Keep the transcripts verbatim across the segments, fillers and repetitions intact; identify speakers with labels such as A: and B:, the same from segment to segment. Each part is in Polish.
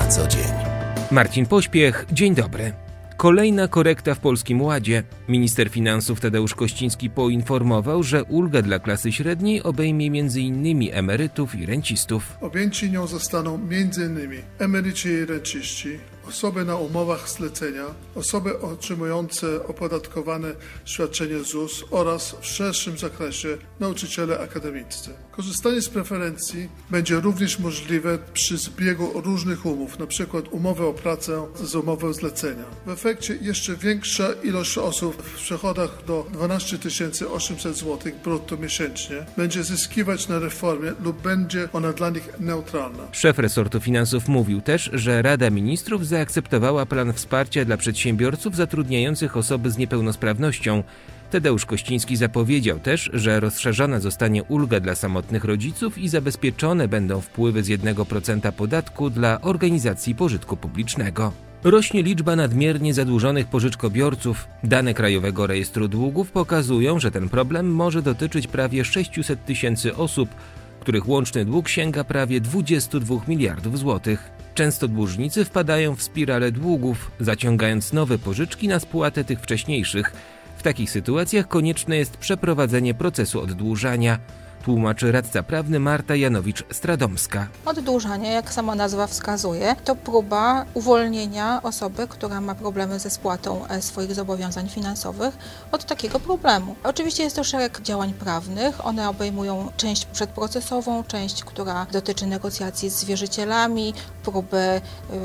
A: na co dzień.
B: Marcin Pośpiech, dzień dobry. Kolejna korekta w Polskim Ładzie. Minister finansów Tadeusz Kościński poinformował, że ulga dla klasy średniej obejmie między innymi emerytów i rencistów.
C: Objęci nią zostaną między innymi emeryci i renciści, osoby na umowach zlecenia, osoby otrzymujące opodatkowane świadczenie Z U S oraz w szerszym zakresie nauczyciele akademiccy. Korzystanie z preferencji będzie również możliwe przy zbiegu różnych umów, np. umowy o pracę z umową zlecenia. W efekcie jeszcze większa ilość osób w przychodach do dwanaście tysięcy osiemset złotych brutto miesięcznie będzie zyskiwać na reformie lub będzie ona dla nich neutralna.
B: Szef resortu finansów mówił też, że Rada Ministrów zaakceptowała plan wsparcia dla przedsiębiorców zatrudniających osoby z niepełnosprawnością. Tadeusz Kościński zapowiedział też, że rozszerzona zostanie ulga dla samotnych rodziców i zabezpieczone będą wpływy z jednego procenta podatku dla organizacji pożytku publicznego. Rośnie liczba nadmiernie zadłużonych pożyczkobiorców. Dane Krajowego Rejestru Długów pokazują, że ten problem może dotyczyć prawie sześćset tysięcy osób, których łączny dług sięga prawie dwadzieścia dwa miliardów złotych. Często dłużnicy wpadają w spiralę długów, zaciągając nowe pożyczki na spłatę tych wcześniejszych. W takich sytuacjach konieczne jest przeprowadzenie procesu oddłużania, tłumaczy radca prawny Marta Janowicz-Stradomska.
D: Oddłużanie, jak sama nazwa wskazuje, to próba uwolnienia osoby, która ma problemy ze spłatą swoich zobowiązań finansowych, od takiego problemu. Oczywiście jest to szereg działań prawnych. One obejmują część przedprocesową, część, która dotyczy negocjacji z wierzycielami, próby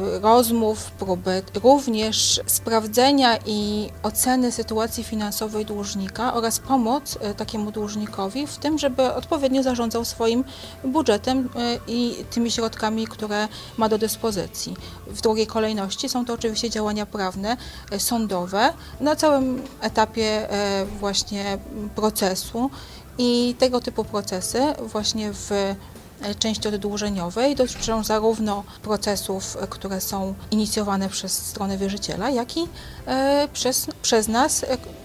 D: rozmów, próby również sprawdzenia i oceny sytuacji finansowej dłużnika oraz pomoc takiemu dłużnikowi w tym, żeby odpowiednio zarządzał swoim budżetem i tymi środkami, które ma do dyspozycji. W drugiej kolejności są to oczywiście działania prawne, sądowe na całym etapie właśnie procesu i tego typu procesy właśnie w części oddłużeniowej dotyczą zarówno procesów, które są inicjowane przez stronę wierzyciela, jak i przez, przez nas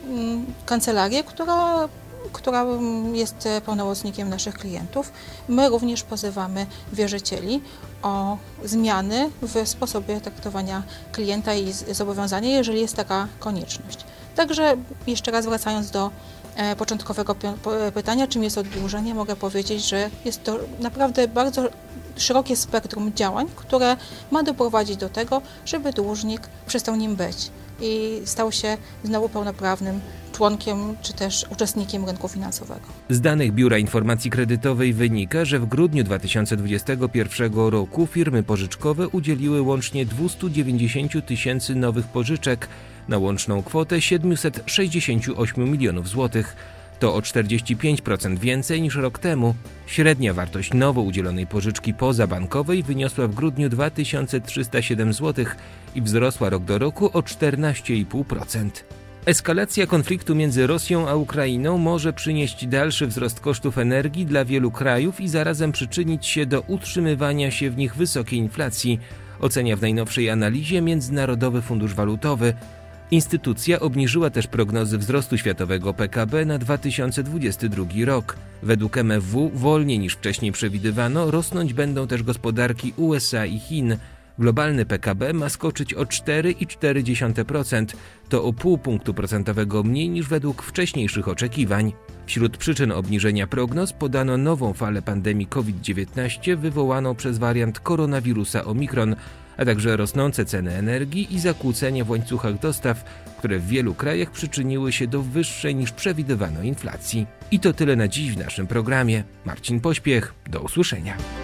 D: kancelarię, która która jest pełnomocnikiem naszych klientów. My również pozywamy wierzycieli o zmiany w sposobie traktowania klienta i zobowiązania, jeżeli jest taka konieczność. Także jeszcze raz wracając do początkowego pytania, czym jest oddłużenie, mogę powiedzieć, że jest to naprawdę bardzo szerokie spektrum działań, które ma doprowadzić do tego, żeby dłużnik przestał nim być i stał się znowu pełnoprawnym członkiem czy też uczestnikiem rynku finansowego.
B: Z danych Biura Informacji Kredytowej wynika, że w grudniu dwa tysiące dwudziestego pierwszego roku firmy pożyczkowe udzieliły łącznie dwieście dziewięćdziesiąt tysięcy nowych pożyczek na łączną kwotę siedemset sześćdziesiąt osiem milionów złotych. To o czterdzieści pięć procent więcej niż rok temu. Średnia wartość nowo udzielonej pożyczki pozabankowej wyniosła w grudniu dwa tysiące trzysta siedem złotych i wzrosła rok do roku o czternaście i pół procent. Eskalacja konfliktu między Rosją a Ukrainą może przynieść dalszy wzrost kosztów energii dla wielu krajów i zarazem przyczynić się do utrzymywania się w nich wysokiej inflacji, ocenia w najnowszej analizie Międzynarodowy Fundusz Walutowy. Instytucja obniżyła też prognozy wzrostu światowego P K B na dwa tysiące dwudziesty drugi rok. Według M F W wolniej niż wcześniej przewidywano rosnąć będą też gospodarki U S A i Chin. Globalny P K B ma skoczyć o cztery i cztery dziesiąte procent, to o pół punktu procentowego mniej niż według wcześniejszych oczekiwań. Wśród przyczyn obniżenia prognoz podano nową falę pandemii COVID dziewiętnaście wywołaną przez wariant koronawirusa Omikron, a także rosnące ceny energii i zakłócenia w łańcuchach dostaw, które w wielu krajach przyczyniły się do wyższej niż przewidywano inflacji. I to tyle na dziś w naszym programie. Marcin Pośpiech, do usłyszenia.